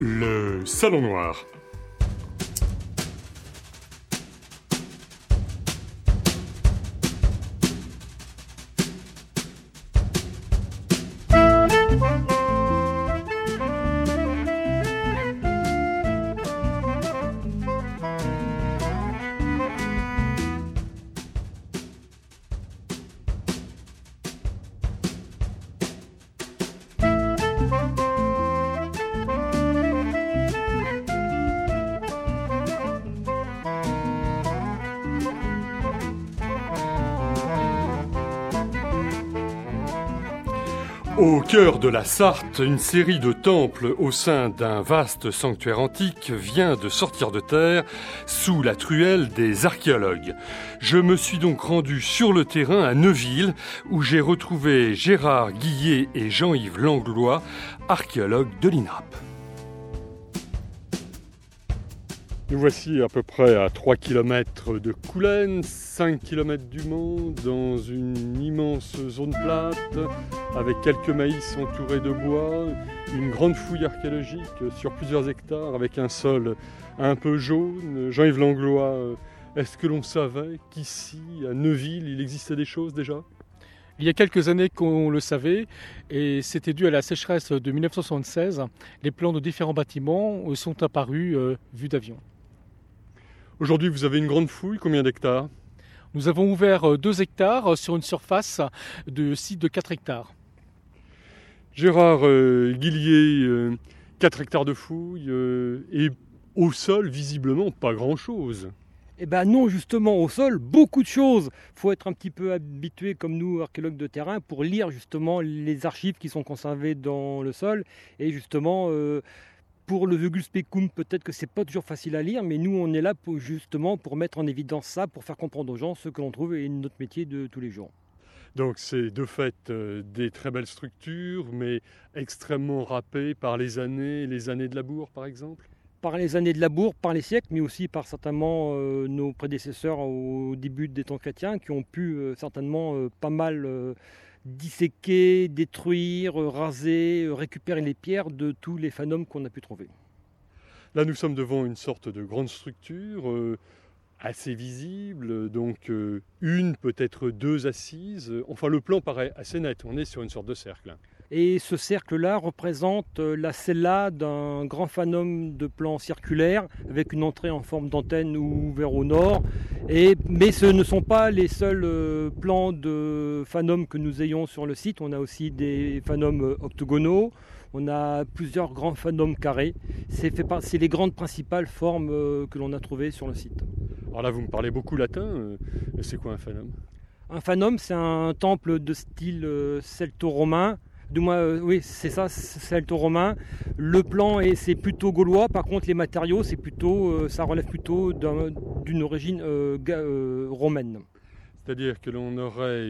Le Salon Noir. Au cœur de la Sarthe, une série de temples au sein d'un vaste sanctuaire antique vient de sortir de terre sous la truelle des archéologues. Je me suis donc rendu sur le terrain à Neuville où j'ai retrouvé Gérard Guillet et Jean-Yves Langlois, archéologues de l'INRAP. Nous voici à peu près à 3 km de Coulennes, 5 km du Mans, dans une immense zone plate, avec quelques maïs entourés de bois, une grande fouille archéologique sur plusieurs hectares, avec un sol un peu jaune. Jean-Yves Langlois, est-ce que l'on savait qu'ici, à Neuville, il existait des choses déjà ? Il y a quelques années qu'on le savait, et c'était dû à la sécheresse de 1976. Les plans de différents bâtiments sont apparus vus d'avion. Aujourd'hui, vous avez une grande fouille, combien d'hectares ? Nous avons ouvert 2 hectares sur une surface de site de 4 hectares. Gérard Guillier, 4 hectares de fouille, et au sol, visiblement, pas grand-chose. Eh bien non, justement, au sol, beaucoup de choses. Il faut être un petit peu habitué, comme nous, archéologues de terrain, pour lire justement les archives qui sont conservées dans le sol. Et justement, pour le Vulgus Pecum, peut-être que c'est pas toujours facile à lire, mais nous, on est là pour mettre en évidence ça, pour faire comprendre aux gens ce que l'on trouve et notre métier de tous les jours. Donc c'est de fait des très belles structures, mais extrêmement râpées par les années de labour, par exemple ? Par les années de labour, par les siècles, mais aussi par certainement nos prédécesseurs au début des temps chrétiens, qui ont pu certainement pas mal disséquer, détruire, raser, récupérer les pierres de tous les phanômes qu'on a pu trouver. Là, nous sommes devant une sorte de grande structure assez visible, donc une, peut-être 2 assises. Enfin, le plan paraît assez net, on est sur une sorte de cercle. Et ce cercle-là représente la cella d'un grand phanôme de plan circulaire avec une entrée en forme d'antenne ouverte au nord. Mais ce ne sont pas les seuls plans de phanômes que nous ayons sur le site. On a aussi des phanômes octogonaux, on a plusieurs grands phanômes carrés. C'est les grandes principales formes que l'on a trouvées sur le site. Alors là, vous me parlez beaucoup latin. C'est quoi un phanôme ? Un phanôme, c'est un temple de style celto-romain. Du moins, oui, c'est ça, celto-romain. Le plan, c'est plutôt gaulois. Par contre, les matériaux, ça relève plutôt d'une origine romaine. C'est-à-dire que l'on aurait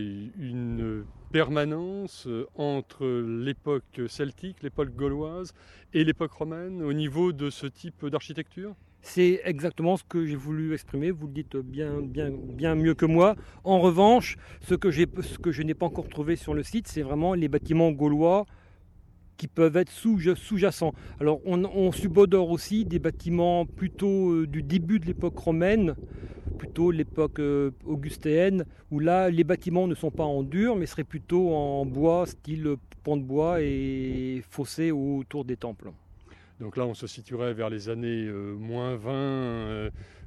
une permanence entre l'époque celtique, l'époque gauloise et l'époque romaine au niveau de ce type d'architecture ? C'est exactement ce que j'ai voulu exprimer, vous le dites bien mieux que moi. En revanche, ce que je n'ai pas encore trouvé sur le site, c'est vraiment les bâtiments gaulois qui peuvent être sous-jacents. Alors on subodore aussi des bâtiments plutôt du début de l'époque romaine, plutôt l'époque augustéenne, où là les bâtiments ne sont pas en dur, mais seraient plutôt en bois, style pont de bois et fossés autour des temples. Donc là, on se situerait vers les années moins 20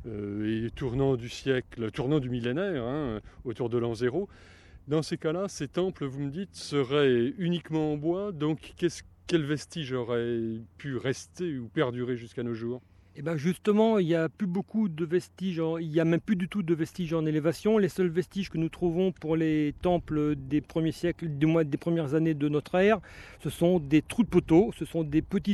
et tournant du millénaire, autour de l'an 0. Dans ces cas-là, ces temples, vous me dites, seraient uniquement en bois. Donc, quels vestiges auraient pu rester ou perdurer jusqu'à nos jours ? Et bien justement, il n'y a plus beaucoup de vestiges, il n'y a même plus du tout de vestiges en élévation. Les seuls vestiges que nous trouvons pour les temples des premiers siècles, du moins des premières années de notre ère, ce sont des trous de poteaux, ce sont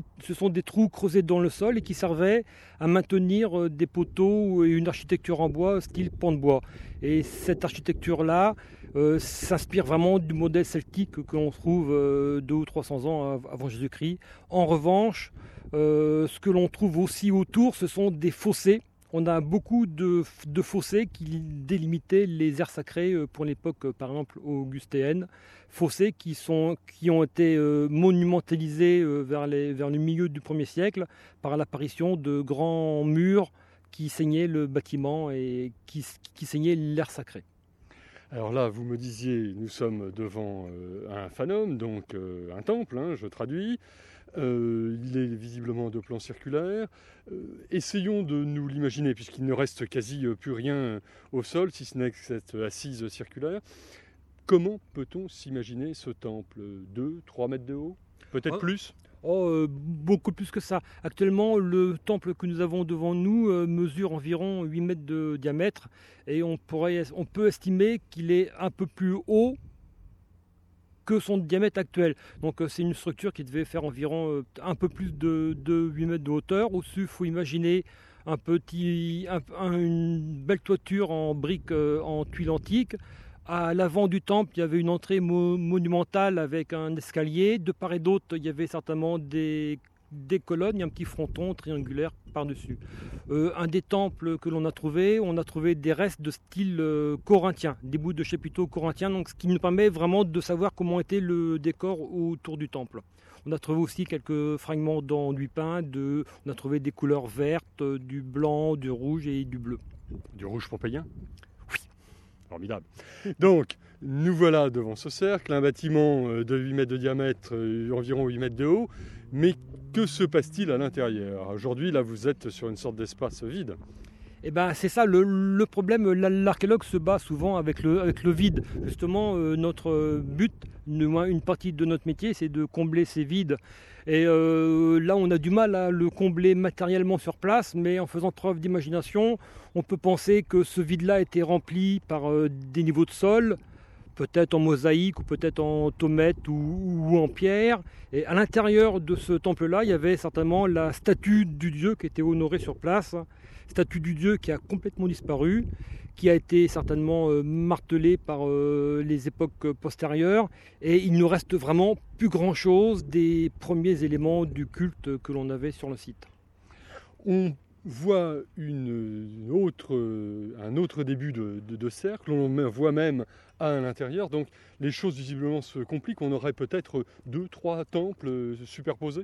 des trous creusés dans le sol et qui servaient à maintenir des poteaux et une architecture en bois, style pan de bois. Et cette architecture-là s'inspire vraiment du modèle celtique que l'on trouve 200 ou 300 ans avant Jésus-Christ. En revanche, ce que l'on trouve aussi autour, ce sont des fossés On a beaucoup de fossés qui délimitaient les aires sacrées pour l'époque, par exemple, augustéenne. Fossés qui ont été monumentalisés vers le milieu du 1er siècle par l'apparition de grands murs qui seignaient le bâtiment et qui seignaient l'aire sacrée. Alors là, vous me disiez, nous sommes devant un phanum, donc un temple, hein, je traduis. Il est visiblement de plan circulaire. Essayons de nous l'imaginer, puisqu'il ne reste quasi plus rien au sol, si ce n'est que cette assise circulaire. Comment peut-on s'imaginer ce temple? 2-3 mètres de haut? Peut-être plus? Beaucoup plus que ça. Actuellement, le temple que nous avons devant nous mesure environ 8 mètres de diamètre et on peut estimer qu'il est un peu plus haut que son diamètre actuel. Donc c'est une structure qui devait faire environ un peu plus de 8 mètres de hauteur. Au-dessus, il faut imaginer une belle toiture en briques en tuiles antiques. À l'avant du temple, il y avait une entrée monumentale avec un escalier. De part et d'autre, il y avait certainement des colonnes, il y a un petit fronton triangulaire par-dessus. Un des temples que l'on a trouvé, on a trouvé des restes de style corinthien, des bouts de chapiteaux corinthiens, donc ce qui nous permet vraiment de savoir comment était le décor autour du temple. On a trouvé aussi quelques fragments d'enduit peint, on a trouvé des couleurs vertes, du blanc, du rouge et du bleu. Du rouge pompéien? Formidable. Donc, nous voilà devant ce cercle, un bâtiment de 8 mètres de diamètre, environ 8 mètres de haut. Mais que se passe-t-il à l'intérieur? Aujourd'hui, là, vous êtes sur une sorte d'espace vide. Eh ben, c'est ça le problème. L'archéologue se bat souvent avec le vide. Justement, notre but, une partie de notre métier, c'est de combler ces vides. Et là, on a du mal à le combler matériellement sur place, mais en faisant preuve d'imagination, on peut penser que ce vide-là a été rempli par des niveaux de sol, peut-être en mosaïque ou peut-être en tomette ou en pierre. Et à l'intérieur de ce temple-là, il y avait certainement la statue du dieu qui était honorée sur place. Statue du dieu qui a complètement disparu, qui a été certainement martelée par les époques postérieures. Et il ne reste vraiment plus grand-chose des premiers éléments du culte que l'on avait sur le site. On voit un autre début de cercle, on voit même à l'intérieur, donc les choses visiblement se compliquent. On aurait peut-être 2-3 temples superposés.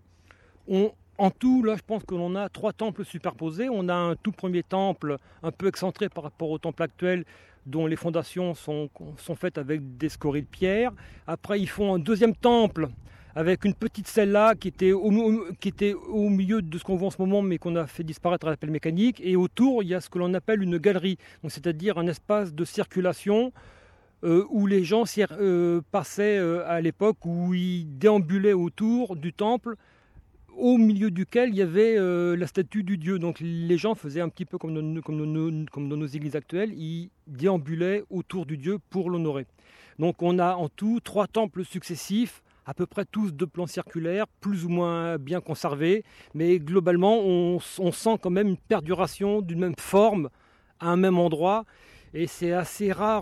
En tout, là, je pense que l'on a 3 temples superposés. On a un tout premier temple un peu excentré par rapport au temple actuel, dont les fondations sont faites avec des scories de pierre. Après, ils font un deuxième temple avec une petite celle-là qui était au milieu de ce qu'on voit en ce moment, mais qu'on a fait disparaître à la pelle mécanique. Et autour, il y a ce que l'on appelle une galerie, donc c'est-à-dire un espace de circulation où les gens passaient à l'époque, où ils déambulaient autour du temple, au milieu duquel il y avait la statue du dieu. Donc les gens faisaient un petit peu comme dans nos églises actuelles, ils déambulaient autour du dieu pour l'honorer. Donc on a en tout 3 temples successifs, à peu près tous de plan circulaire, plus ou moins bien conservés, mais globalement on sent quand même une perduration d'une même forme à un même endroit, et c'est assez rare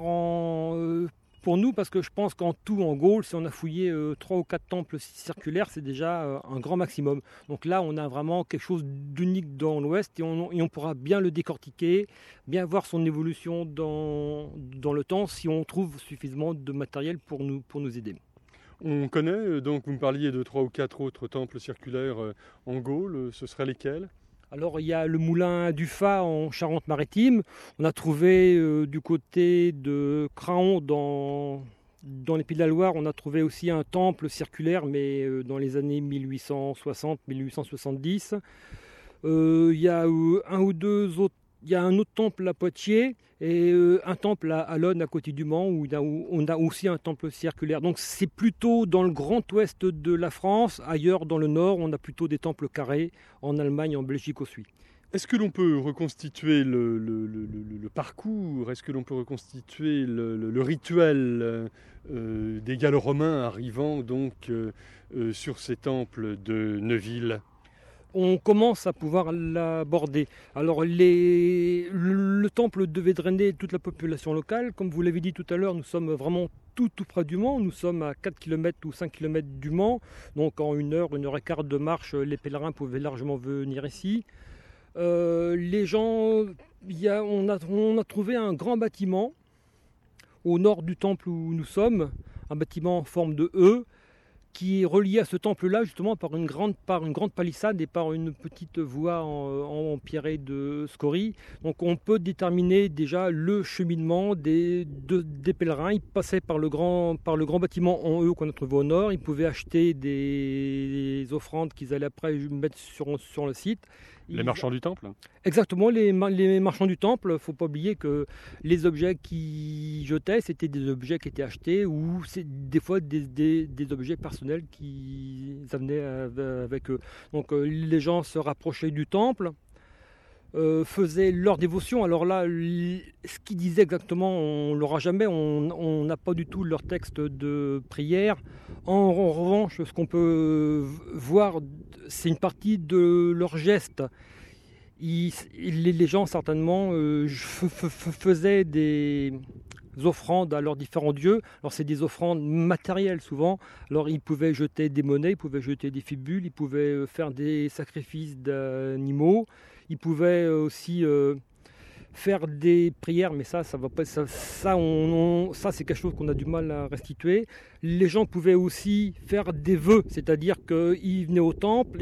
pour nous, parce que je pense qu'en tout, en Gaule, si on a fouillé 3 ou 4 temples circulaires, c'est déjà un grand maximum. Donc là, on a vraiment quelque chose d'unique dans l'Ouest, et on pourra bien le décortiquer, bien voir son évolution dans le temps, si on trouve suffisamment de matériel pour nous aider. On connaît, donc vous me parliez de 3 ou 4 autres temples circulaires en Gaule, ce seraient lesquels? Alors il y a le moulin du Fat en Charente-Maritime. On a trouvé du côté de Craon dans les Pays de la Loire, on a trouvé aussi un temple circulaire, mais dans les années 1860-1870. Il y a il y a un autre temple à Poitiers et un temple à Lonne, à côté du Mans, où on a aussi un temple circulaire. Donc c'est plutôt dans le grand ouest de la France. Ailleurs, dans le nord, on a plutôt des temples carrés, en Allemagne, en Belgique aussi. Est-ce que l'on peut reconstituer le parcours? Est-ce que l'on peut reconstituer le rituel des Gallo-Romains arrivant donc sur ces temples de Neuville? On commence à pouvoir l'aborder. Alors le temple devait drainer toute la population locale. Comme vous l'avez dit tout à l'heure, nous sommes vraiment tout près du Mans. Nous sommes à 4 km ou 5 km du Mans. Donc en 1 heure et quart de marche, les pèlerins pouvaient largement venir ici. Les gens, on a trouvé un grand bâtiment au nord du temple où nous sommes, un bâtiment en forme de E, qui est relié à ce temple-là justement par une grande palissade et par une petite voie en pierrée de scorie. Donc on peut déterminer déjà le cheminement des pèlerins. Ils passaient par le grand bâtiment en E qu'on a trouvé au nord. Ils pouvaient acheter des offrandes qu'ils allaient après mettre sur le site. Les marchands du temple? Exactement, les marchands du temple. Il ne faut pas oublier que les objets qu'ils jetaient, c'était des objets qui étaient achetés ou c'est des fois des objets personnels qu'ils amenaient avec eux. Donc les gens se rapprochaient du temple, faisaient leur dévotion. Alors là, ce qu'ils disaient exactement, on ne l'aura jamais. On n'a pas du tout leur texte de prière. En revanche, ce qu'on peut voir, c'est une partie de leurs gestes. Les gens, certainement, faisaient des offrandes à leurs différents dieux. Alors, c'est des offrandes matérielles, souvent. Alors, ils pouvaient jeter des monnaies, ils pouvaient jeter des fibules, ils pouvaient faire des sacrifices d'animaux. Ils pouvaient aussi faire des prières, mais ça va pas. Ça c'est quelque chose qu'on a du mal à restituer. Les gens pouvaient aussi faire des vœux, c'est-à-dire qu'ils venaient au temple.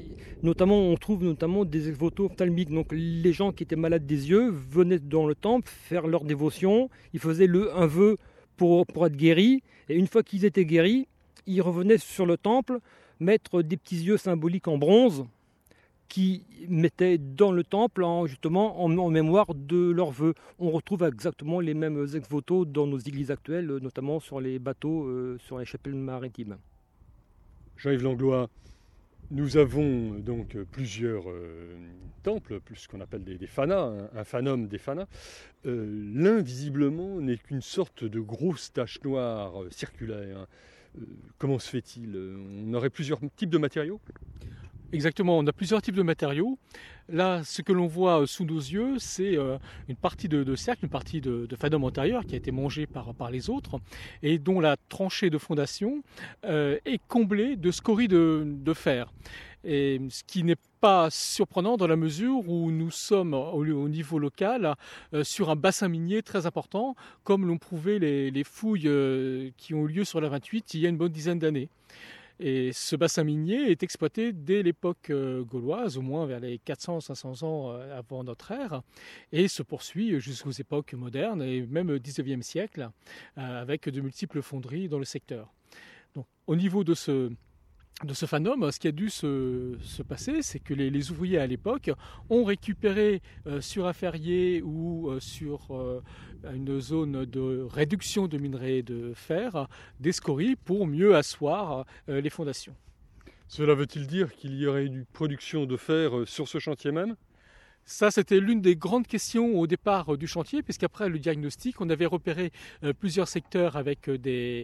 On trouve notamment des votos ophtalmiques. Donc les gens qui étaient malades des yeux venaient dans le temple faire leur dévotion. Ils faisaient un vœu pour être guéris. Et une fois qu'ils étaient guéris, ils revenaient sur le temple mettre des petits yeux symboliques en bronze qui mettaient dans le temple justement en mémoire de leurs vœux. On retrouve exactement les mêmes ex-voto dans nos églises actuelles, notamment sur les bateaux, sur les chapelles maritimes. Jean-Yves Langlois, nous avons donc plusieurs temples, plus ce qu'on appelle des fanas, un fanum des fanas. L'un, visiblement, n'est qu'une sorte de grosse tache noire circulaire. Comment se fait-il? On aurait plusieurs types de matériaux? Exactement, on a plusieurs types de matériaux. Là, ce que l'on voit sous nos yeux, c'est une partie de cercle, une partie de fanum antérieur qui a été mangée par les autres et dont la tranchée de fondation est comblée de scories de fer. Et ce qui n'est pas surprenant dans la mesure où nous sommes au niveau local sur un bassin minier très important, comme l'ont prouvé les fouilles qui ont eu lieu sur la 28 il y a une bonne dizaine d'années. Et ce bassin minier est exploité dès l'époque gauloise, au moins vers les 400-500 ans avant notre ère, et se poursuit jusqu'aux époques modernes et même au XIXe siècle, avec de multiples fonderies dans le secteur. Donc, au niveau de ce fanum, ce qui a dû se passer, c'est que les ouvriers à l'époque ont récupéré sur un ferrier ou sur une zone de réduction de minerais de fer des scories pour mieux asseoir les fondations. Cela veut-il dire qu'il y aurait une production de fer sur ce chantier même ? Ça, c'était l'une des grandes questions au départ du chantier, puisqu'après le diagnostic, on avait repéré plusieurs secteurs avec des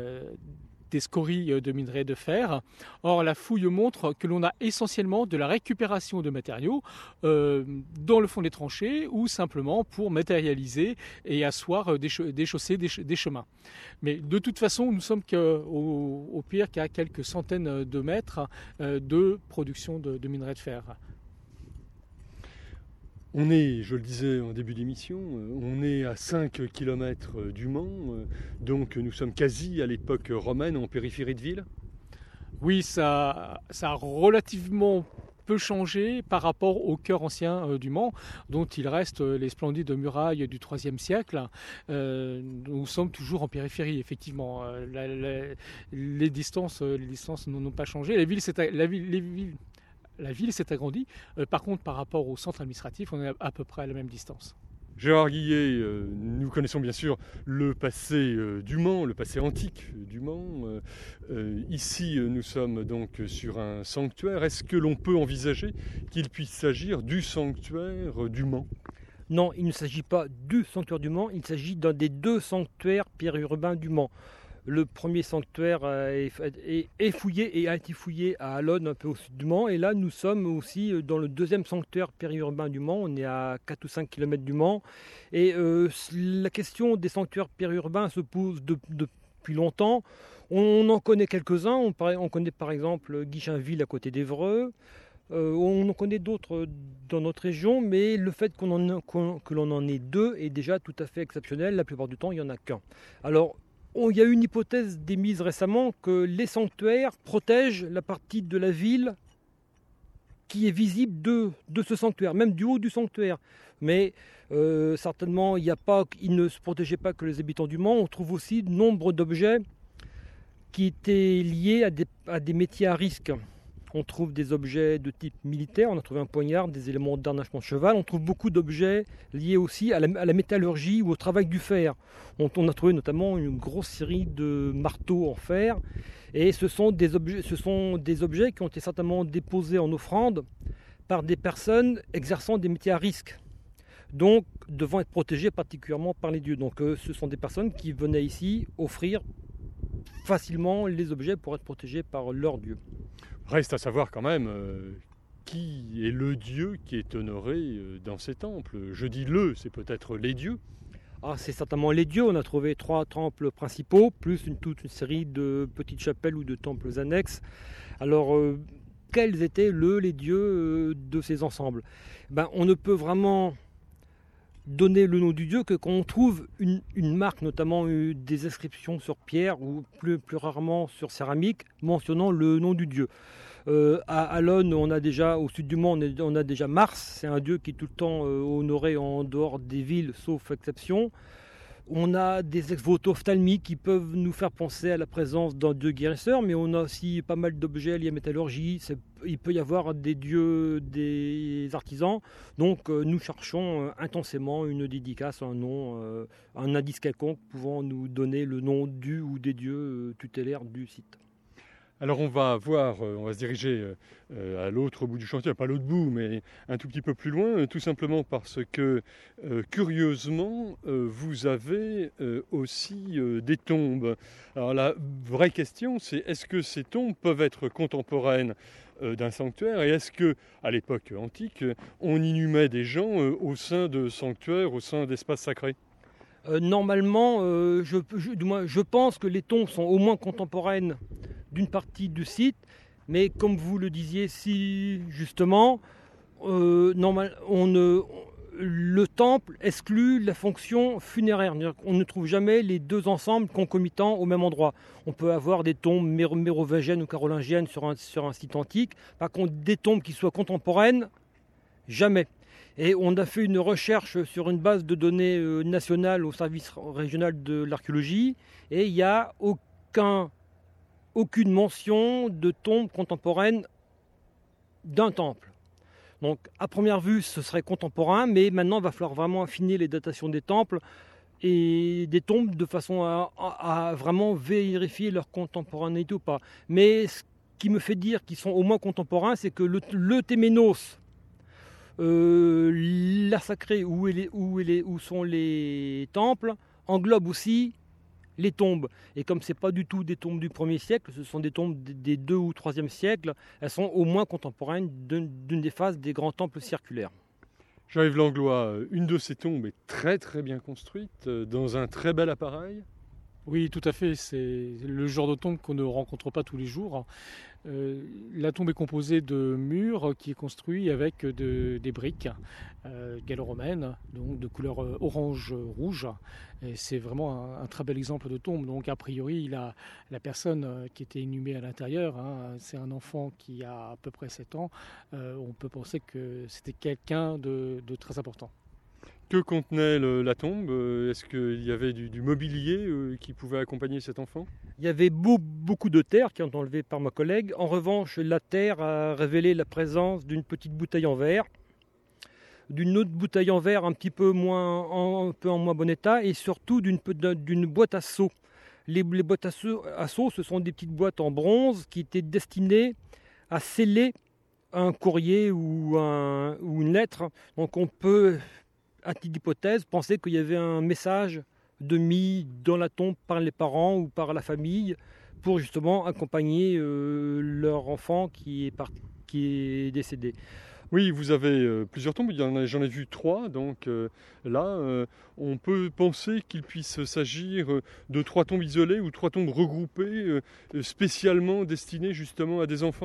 scories de minerais de fer. Or, la fouille montre que l'on a essentiellement de la récupération de matériaux dans le fond des tranchées ou simplement pour matérialiser et asseoir des chaussées, des chemins. Mais de toute façon, nous sommes au pire qu'à quelques centaines de mètres de production de minerais de fer. On est, je le disais en début d'émission, on est à 5 km du Mans, donc nous sommes quasi à l'époque romaine en périphérie de ville. Oui, ça a relativement peu changé par rapport au cœur ancien du Mans, dont il reste les splendides murailles du IIIe siècle. Nous sommes toujours en périphérie, effectivement. Les distances n'ont pas changé. La ville s'est agrandie. Par contre, par rapport au centre administratif, on est à peu près à la même distance. Gérard Guillet, nous connaissons bien sûr le passé du Mans, le passé antique du Mans. Ici, nous sommes donc sur un sanctuaire. Est-ce que l'on peut envisager qu'il puisse s'agir du sanctuaire du Mans ? Non, il ne s'agit pas du sanctuaire du Mans, il s'agit d'un des deux sanctuaires périurbains du Mans. Le premier sanctuaire est fouillé et a été fouillé à Alonne, un peu au sud du Mans. Et là, nous sommes aussi dans le deuxième sanctuaire périurbain du Mans. On est à 4 ou 5 km du Mans. Et la question des sanctuaires périurbains se pose depuis longtemps. On en connaît quelques-uns. On connaît par exemple Guichainville à côté d'Évreux. On en connaît d'autres dans notre région, mais le fait que l'on en ait deux est déjà tout à fait exceptionnel. La plupart du temps, il n'y en a qu'un. Alors, il y a une hypothèse d'émise récemment que les sanctuaires protègent la partie de la ville qui est visible de ce sanctuaire, même du haut du sanctuaire. Mais certainement, il ne se protégeait pas que les habitants du Mans. On trouve aussi nombre d'objets qui étaient liés à des métiers à risque. On trouve des objets de type militaire, on a trouvé un poignard, des éléments d'harnachement de cheval. On trouve beaucoup d'objets liés aussi à la métallurgie ou au travail du fer. On a trouvé notamment une grosse série de marteaux en fer. Et ce sont des objets qui ont été certainement déposés en offrande par des personnes exerçant des métiers à risque, donc devant être protégées particulièrement par les dieux. Donc ce sont des personnes qui venaient ici offrir facilement les objets pour être protégés par leurs dieux. Reste à savoir quand même qui est le dieu qui est honoré dans ces temples. Je dis c'est peut-être les dieux. C'est certainement les dieux. On a trouvé 3 temples principaux, plus toute une série de petites chapelles ou de temples annexes. Alors, quels étaient les dieux de ces ensembles ? On ne peut vraiment donner le nom du dieu que quand on trouve une marque, notamment des inscriptions sur pierre ou plus rarement sur céramique, mentionnant le nom du dieu. À Alonne, au sud du Mans, on a déjà Mars, c'est un dieu qui est tout le temps honoré en dehors des villes, sauf exception. On a des ex-voto ophtalmiques qui peuvent nous faire penser à la présence d'un dieu guérisseur, mais on a aussi pas mal d'objets liés à la métallurgie. Il peut y avoir des dieux, des artisans. Donc nous cherchons intensément une dédicace, un nom, un indice quelconque pouvant nous donner le nom du ou des dieux tutélaires du site. Alors on va se diriger à l'autre bout du chantier, pas l'autre bout, mais un tout petit peu plus loin, tout simplement parce que, curieusement, vous avez aussi des tombes. Alors la vraie question, c'est est-ce que ces tombes peuvent être contemporaines d'un sanctuaire, et est-ce que, à l'époque antique, on inhumait des gens au sein de sanctuaires, au sein d'espaces sacrés ? Normalement, je pense que les tombes sont au moins contemporaines d'une partie du site, mais comme vous le disiez si justement, le temple exclut la fonction funéraire. On ne trouve jamais les deux ensembles concomitants au même endroit. On peut avoir des tombes mérovingiennes ou carolingiennes sur un site antique, par contre des tombes qui soient contemporaines, jamais. Et on a fait une recherche sur une base de données nationale au service régional de l'archéologie, et il n'y a aucune mention de tombe contemporaine d'un temple. Donc à première vue ce serait contemporain, mais maintenant il va falloir vraiment affiner les datations des temples et des tombes de façon à vraiment vérifier leur contemporanéité ou pas. Mais ce qui me fait dire qu'ils sont au moins contemporains, c'est que le Téménos, l'art sacré où sont les temples, englobe aussi les tombes. Et comme ce n'est pas du tout des tombes du 1er siècle, ce sont des tombes des 2 ou 3e siècle, elles sont au moins contemporaines d'une des phases des grands temples circulaires. Jean-Yves Langlois, une de ces tombes est très très bien construite, dans un très bel appareil. Oui, tout à fait. C'est le genre de tombe qu'on ne rencontre pas tous les jours. La tombe est composée de murs qui est construit avec des briques gallo-romaines, donc de couleur orange-rouge. Et c'est vraiment un très bel exemple de tombe. Donc a priori, la personne qui était inhumée à l'intérieur, c'est un enfant qui a à peu près 7 ans. On peut penser que c'était quelqu'un de très important. Que contenait la tombe ? Est-ce qu'il y avait du mobilier qui pouvait accompagner cet enfant ? Il y avait beaucoup de terre qui ont été enlevées par ma collègue. En revanche, la terre a révélé la présence d'une petite bouteille en verre, d'une autre bouteille en verre un peu en moins bon état, et surtout d'une boîte à seaux. Les boîtes à seaux, ce sont des petites boîtes en bronze qui étaient destinées à sceller un courrier ou une lettre. Donc on peut, à titre d'hypothèse, penser qu'il y avait un message mis dans la tombe par les parents ou par la famille pour justement accompagner leur enfant qui est décédé. Oui, vous avez plusieurs tombes, j'en ai vu 3, donc là, on peut penser qu'il puisse s'agir de 3 tombes isolées ou 3 tombes regroupées, spécialement destinées justement à des enfants ?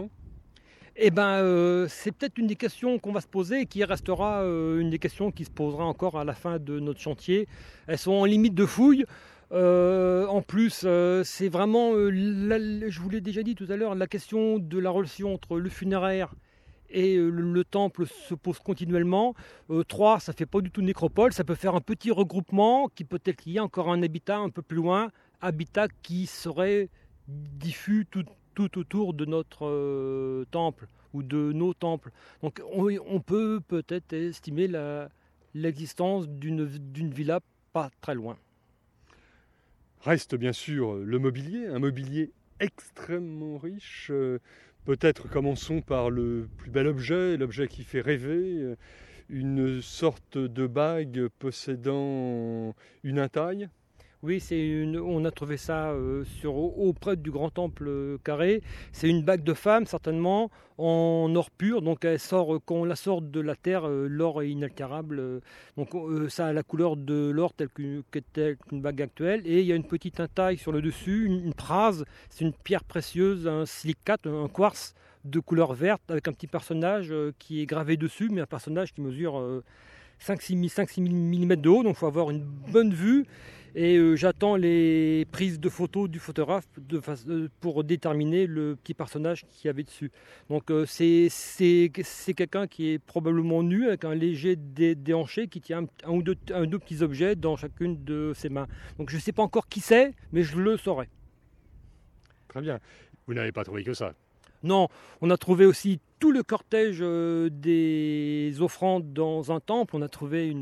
C'est peut-être une des questions qu'on va se poser et qui restera une des questions qui se posera encore à la fin de notre chantier. Elles sont en limite de fouille. En plus, c'est vraiment, je vous l'ai déjà dit tout à l'heure, la question de la relation entre le funéraire et le temple se pose continuellement. 3, ça fait pas du tout nécropole, ça peut faire un petit regroupement qui peut-être qu'il y a encore un habitat un peu plus loin, habitat qui serait diffus tout autour de notre temple ou de nos temples. Donc on peut peut-être estimer l'existence d'une villa pas très loin. Reste bien sûr le mobilier, un mobilier extrêmement riche. Peut-être commençons par le plus bel objet, l'objet qui fait rêver, une sorte de bague possédant une intaille. Oui, on a trouvé ça auprès du grand temple carré. C'est une bague de femme, certainement, en or pur. Donc, quand on la sort de la terre, l'or est inaltérable. Donc, ça a la couleur de l'or telle qu'une bague actuelle. Et il y a une petite intaille sur le dessus, une prase. C'est une pierre précieuse, un silicate, un quartz de couleur verte avec un petit personnage qui est gravé dessus, mais un personnage qui mesure 5-6 mm de haut. Donc, il faut avoir une bonne vue. Et j'attends les prises de photos du photographe pour déterminer le petit personnage qu'il y avait dessus. Donc c'est quelqu'un qui est probablement nu avec un léger déhanché qui tient un ou deux petits objets dans chacune de ses mains. Donc je ne sais pas encore qui c'est, mais je le saurai. Très bien. Vous n'avez pas trouvé que ça? Non, on a trouvé aussi tout le cortège des offrandes dans un temple. On a trouvé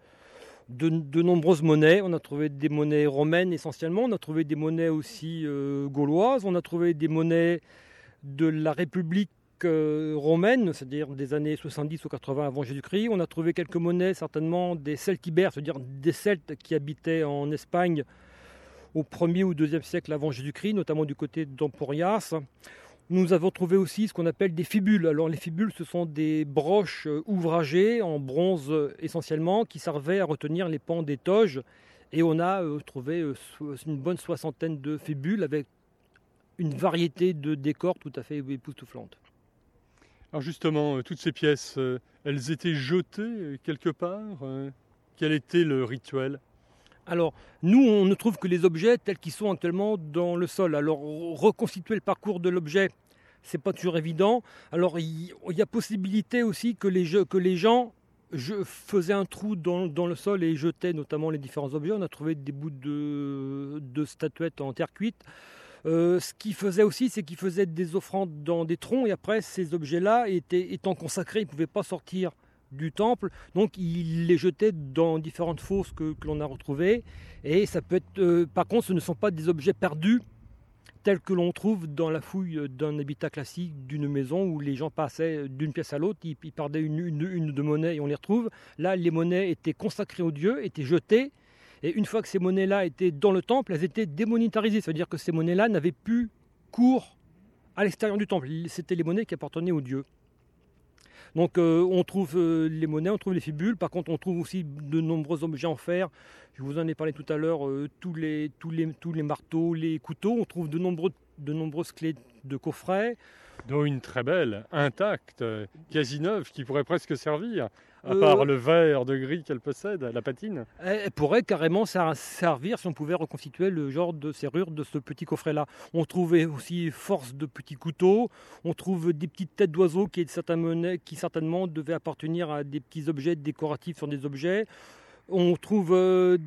de nombreuses monnaies. On a trouvé des monnaies romaines essentiellement, on a trouvé des monnaies aussi gauloises, on a trouvé des monnaies de la République romaine, c'est-à-dire des années 70 ou 80 avant Jésus-Christ. On a trouvé quelques monnaies certainement des Celtibères, c'est-à-dire des Celtes qui habitaient en Espagne au 1er ou 2e siècle avant Jésus-Christ, notamment du côté d'Emporias. Nous avons trouvé aussi ce qu'on appelle des fibules. Alors les fibules, ce sont des broches ouvragées en bronze essentiellement qui servaient à retenir les pans des toges. Et on a trouvé une bonne 60aine de fibules avec une variété de décors tout à fait époustouflantes. Alors justement, toutes ces pièces, elles étaient jetées quelque part. Quel était le rituel ? Alors, nous, on ne trouve que les objets tels qu'ils sont actuellement dans le sol. Alors, reconstituer le parcours de l'objet, c'est pas toujours évident. Alors, il y a possibilité aussi que les gens faisaient un trou dans le sol et jetaient notamment les différents objets. On a trouvé des bouts de statuettes en terre cuite. Ce qu'ils faisaient aussi, c'est qu'ils faisaient des offrandes dans des troncs et après, ces objets-là, étant consacrés, ils ne pouvaient pas sortir du temple, donc il les jetait dans différentes fosses que l'on a retrouvées. Et ça peut être, par contre, ce ne sont pas des objets perdus tels que l'on trouve dans la fouille d'un habitat classique d'une maison où les gens passaient d'une pièce à l'autre, ils perdaient une ou deux monnaies et on les retrouve. Là, les monnaies étaient consacrées aux dieux, étaient jetées, et une fois que ces monnaies-là étaient dans le temple, elles étaient démonétarisées, c'est-à-dire que ces monnaies-là n'avaient plus cours à l'extérieur du temple. C'était les monnaies qui appartenaient aux dieux. Donc on trouve les monnaies, on trouve les fibules, par contre on trouve aussi de nombreux objets en fer. Je vous en ai parlé tout à l'heure, tous les marteaux, les couteaux, on trouve de nombreuses clés de coffret. Dont une très belle, intacte, quasi neuve, qui pourrait presque servir, à part le verre de gris qu'elle possède, la patine. Elle pourrait carrément servir si on pouvait reconstituer le genre de serrure de ce petit coffret-là. On trouvait aussi force de petits couteaux, on trouve des petites têtes d'oiseaux qui certainement devaient appartenir à des petits objets décoratifs sur des objets. On trouve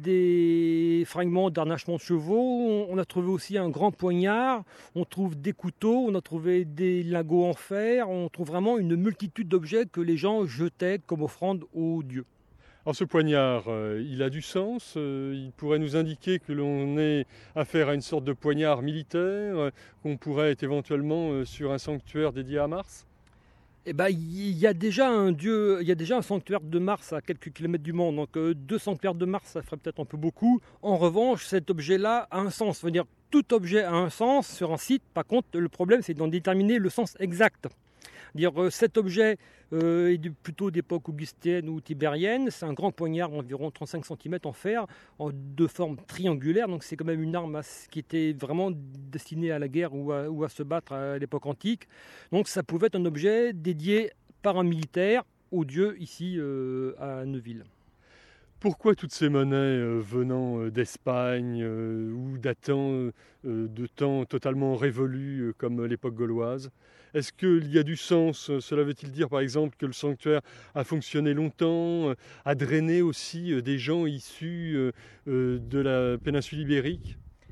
des fragments d'harnachement de chevaux, on a trouvé aussi un grand poignard, on trouve des couteaux, on a trouvé des lingots en fer, on trouve vraiment une multitude d'objets que les gens jetaient comme offrande aux dieux. Alors ce poignard, il a du sens, il pourrait nous indiquer que l'on est affaire à une sorte de poignard militaire, qu'on pourrait être éventuellement sur un sanctuaire dédié à Mars ? Eh ben, il y a déjà un sanctuaire de Mars à quelques kilomètres du monde, donc 2 sanctuaires de Mars, ça ferait peut-être un peu beaucoup. En revanche, cet objet-là a un sens, c'est-à-dire tout objet a un sens sur un site. Par contre, le problème, c'est d'en déterminer le sens exact. Cet objet est plutôt d'époque augustéenne ou tibérienne. C'est un grand poignard d'environ 35 cm en fer, de forme triangulaire. Donc c'est quand même une arme qui était vraiment destinée à la guerre ou à se battre à l'époque antique. Donc ça pouvait être un objet dédié par un militaire au dieu ici à Neuville. Pourquoi toutes ces monnaies venant d'Espagne ou datant de temps totalement révolus comme l'époque gauloise? Est-ce qu'il y a du sens? Cela veut-il dire par exemple que le sanctuaire a fonctionné longtemps, a drainé aussi des gens issus de la péninsule ibérique?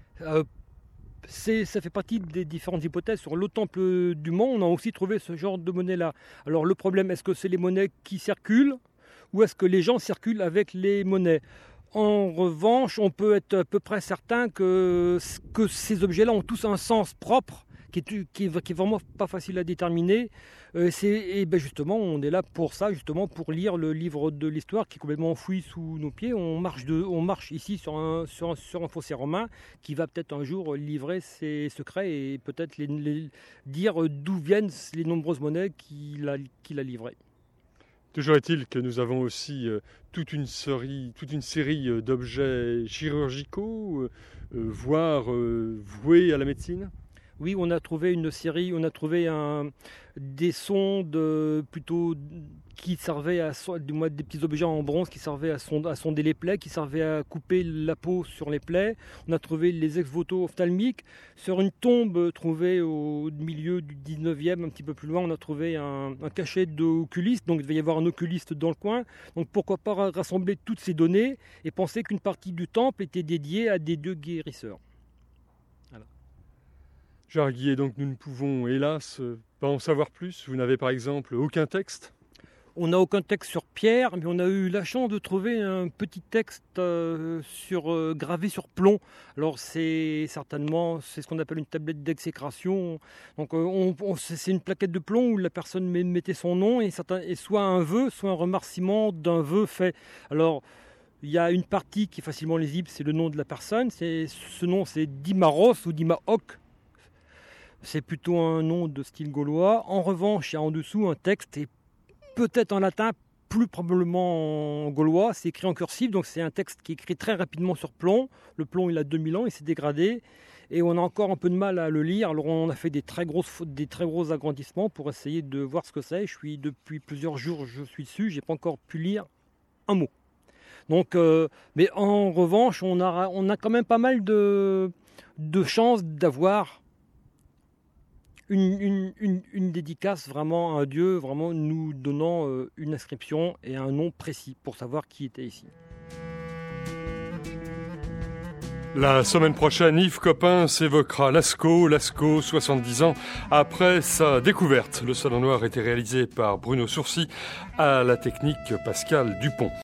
Ça fait partie des différentes hypothèses. Sur le temple du Mans, on a aussi trouvé ce genre de monnaie-là. Alors le problème, est-ce que c'est les monnaies qui circulent ou est-ce que les gens circulent avec les monnaies? En revanche, on peut être à peu près certain que ces objets-là ont tous un sens propre qui est vraiment pas facile à déterminer. Justement, on est là pour ça, justement pour lire le livre de l'histoire qui est complètement enfoui sous nos pieds. On marche ici sur un fossé romain qui va peut-être un jour livrer ses secrets et peut-être dire d'où viennent les nombreuses monnaies qu'il a livrées. Toujours est-il que nous avons aussi toute une série d'objets chirurgicaux, voire voués à la médecine. Oui, on a trouvé des sondes plutôt qui servaient des petits objets en bronze qui servaient à sonder les plaies, qui servaient à couper la peau sur les plaies. On a trouvé les ex-voto ophtalmiques. Sur une tombe trouvée au milieu du 19e, un petit peu plus loin, on a trouvé un cachet d'oculiste. Donc il devait y avoir un oculiste dans le coin. Donc pourquoi pas rassembler toutes ces données et penser qu'une partie du temple était dédiée à des dieux guérisseurs. Gérard Guillet, donc nous ne pouvons hélas pas en savoir plus. Vous n'avez par exemple aucun texte? On n'a aucun texte sur pierre, mais on a eu la chance de trouver un petit texte gravé sur plomb. Alors c'est ce qu'on appelle une tablette d'exécration. Donc c'est une plaquette de plomb où la personne mettait son nom et soit un vœu, soit un remerciement d'un vœu fait. Alors il y a une partie qui est facilement lisible, c'est le nom de la personne. Ce nom c'est Dimaros ou Dimahoc. C'est plutôt un nom de style gaulois. En revanche, il y a en dessous un texte, et peut-être en latin, plus probablement en gaulois. C'est écrit en cursif, donc c'est un texte qui est écrit très rapidement sur plomb. Le plomb, il a 2000 ans, il s'est dégradé. Et on a encore un peu de mal à le lire. Alors on a fait des très gros agrandissements pour essayer de voir ce que c'est. Depuis plusieurs jours, je suis dessus. Je n'ai pas encore pu lire un mot. Donc, mais en revanche, on a quand même pas mal de chances d'avoir une dédicace vraiment à un dieu, vraiment nous donnant une inscription et un nom précis pour savoir qui était ici. La semaine prochaine, Yves Coppens évoquera Lascaux, 70 ans après sa découverte. Le Salon Noir était réalisé par Bruno Sourcy à la technique Pascal Dupont.